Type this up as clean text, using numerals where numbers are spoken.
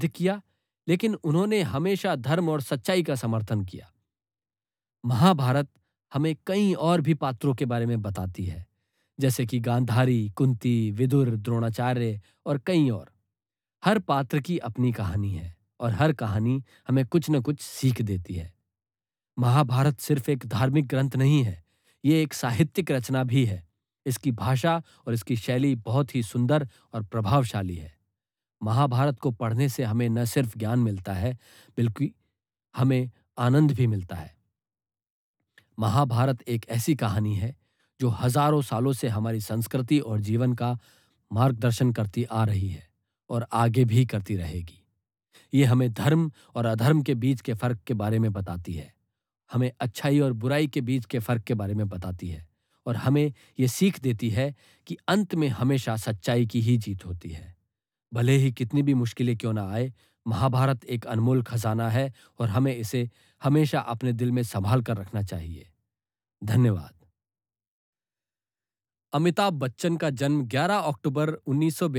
किया, लेकिन उन्होंने हमेशा धर्म और सच्चाई का समर्थन किया। महाभारत हमें कई और भी पात्रों के बारे में बताती है, जैसे कि गांधारी, कुंती, विदुर, द्रोणाचार्य और कई और। हर पात्र की अपनी कहानी है और हर कहानी हमें कुछ न कुछ सीख देती है। महाभारत सिर्फ एक धार्मिक ग्रंथ नहीं है, ये एक साहित्यिक रचना भी है। इसकी भाषा और इसकी शैली बहुत ही सुंदर और प्रभावशाली है। महाभारत को पढ़ने से हमें न सिर्फ ज्ञान मिलता है, बल्कि हमें आनंद भी मिलता है। महाभारत एक ऐसी कहानी है जो हजारों सालों से हमारी संस्कृति और जीवन का मार्गदर्शन करती आ रही है और आगे भी करती रहेगी। ये हमें धर्म और अधर्म के बीच के फर्क के बारे में बताती है, हमें अच्छाई और बुराई के बीच के फर्क के बारे में बताती है और हमें ये सीख देती है कि अंत में हमेशा सच्चाई की ही जीत होती है। भले ही कितनी भी मुश्किलें क्यों ना आए, महाभारत एक अनमोल खजाना है और हमें इसे हमेशा अपने दिल में संभाल कर रखना चाहिए। धन्यवाद। अमिताभ बच्चन का जन्म 11 अक्टूबर 1942